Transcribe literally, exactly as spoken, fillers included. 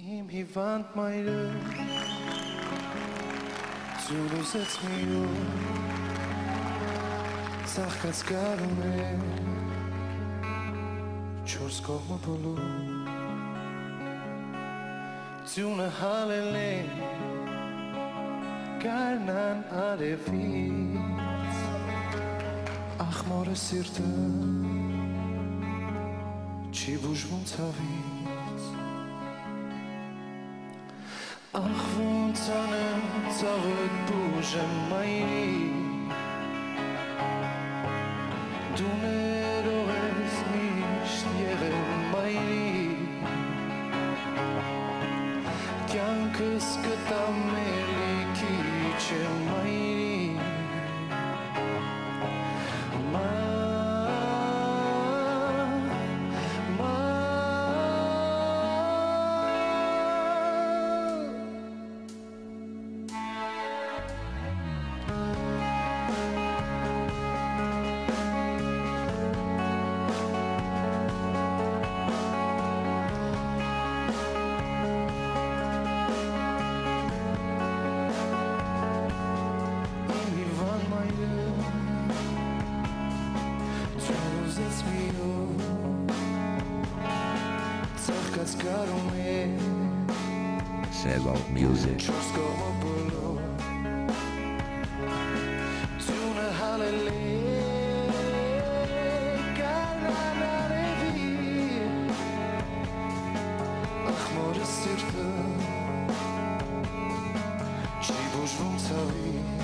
Իմ հիվանդ մայրը ձյուն ուզեց մի օր ծաղկած գարուն է չորս կողմը բոլոր ձյունը հալել է գարնան արևից ախմորը սիրտը չի բուժվում ցավից ախ ոնց անեմ ցավդ բուժեմ մայրի դու ներող ես միշտ եղել մայրի կյանքս կտամ էլի չեմ մայրի մա մա Sebo Music. Ախմորը սիրտը չի բուժվում ցավից